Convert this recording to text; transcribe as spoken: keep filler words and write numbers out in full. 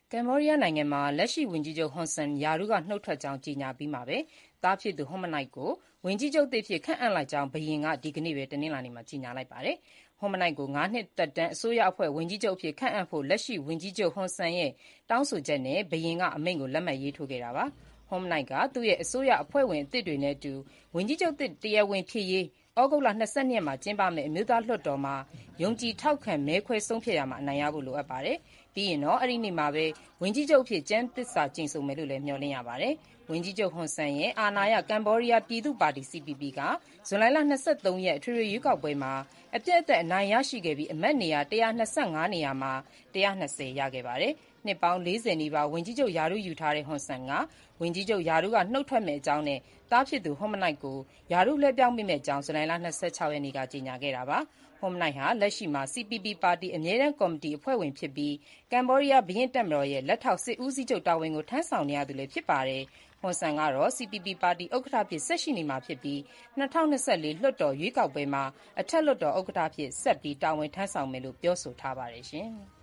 ကမ္ဘောဒီးယားနိုင်ငံမှာလက်ရှိဝန်ကြီးချုပ်ဟွန်ဆန်ရာထူးကနုတ်ထွက်ကြောင်းကြေညာပြီးမှာပဲသားဖြစ်သူ Hummanet ကိုဝန်ကြီးချုပ်သစ်အဖြစ်ခန့်အပ်လိုက်ကြောင်းဘုရင်ကဒီကနေ့ပဲတနင်္လာနေ့မှာကြေညာလိုက်ပါတယ်။ Hummanet ကိုငါးနှစ်သက်တမ်းအစိုးရအဖွဲ့ဝန်ကြီးချုပ်အဖြစ်ခန့်အပ်ဖို့လက်ရှိဝန်ကြီးချုပ်ဟွန်ဆန်ရဲ့တောင်းဆိုချက်နဲ့ဘုရင်ကအမိန့်ကိုလက်မှတ်ရေးထိုးခဲ့တာပါ။ Hummanet ကသူ့ရဲ့အစိုးရအဖွဲ့ဝင်အသစ်တွေနဲ့အတူဝန်ကြီးချုပ်သစ်တရားဝင်ဖြစ်ရေးဩဂုတ်လ ၂၂ ရက်မှာကျင်းပမယ့်အမျိုးသားလွှတ်တော်မှာယုံကြည်ထောက်ခံမဲခွဲဆုံးဖြတ်ရာမှာအနိုင်ရဖို့လိုအပ်ပါတယ်။ပြီးရင်တော့အဲ့ဒီနေ့မှာပဲဝန်ကြီးချုပ်အဖြစ်ကျမ်းသစ္စာကျိန်ဆိုမယ်လို့လည်းမျှော်လင့်ရပါတယ်။ဝန်ကြီးချုပ်ဟွန်ဆန်ရဲ့အာဏာရကမ္ဘောဒီးယားပြည်သူ့ပါတီ စီ ပီ ပီ ကဇူလိုင်လ ၂၃ ရက်အထွေထွေရွေးကောက်ပွဲမှာအပြတ်အသတ်အနိုင်ရရှိခဲ့ပြီးအမတ်နေရာ၁၂၅နေရာမှာ၁၂၀ရခဲ့ပါတယ်။နှစ်ပေါင်း၄၀နီးပါးဝန်ကြီးချုပ်ရာထူးယူထားတဲ့ဟွန်ဆန်ကဝန်ကြီးချုပ်ရာထူးကနုတ်ထွက်မယ့်အကြောင်းနဲ့သားဖြစ်သူ Hummanet ကိုရာထူးလွှဲပြောင်းပေးမယ့်အကြောင်းဇူလိုင်လ ၂၆ ရက်နေ့ကကြေညာခဲ့တာပါ။ Hummanet ဟာလက်ရှိမှာ စီ ပီ ပီ ပါတီအမြဲတမ်းကော်မတီအဖွဲ့ဝင်ဖြစ်ပြီးကမ္ဘောဒီးယားဘုရင့်တပ်မတော်ရဲ့လက်ထောက်စစ်ဦးစီးချုပ်တာဝန်ကိုထမ်းဆောင်နေရသူလည်းဖြစ်ပါတယ်။ ဟွန်ဆန်ကတော့ စီ ပီ ပီ ပါတီဥက္ကဋ္ဌအဖြစ်ဆက်ရှိနေမှာဖြစ်ပြီး၂၀၂၄ လွှတ်တော်ရွေးကောက်ပွဲမှာအထက်လွှတ်တော်ဥက္ကဋ္ဌအဖြစ်ဆက်ပြီးတာဝန်ထမ်းဆောင်မယ်လို့ပြောဆိုထားပါတယ်။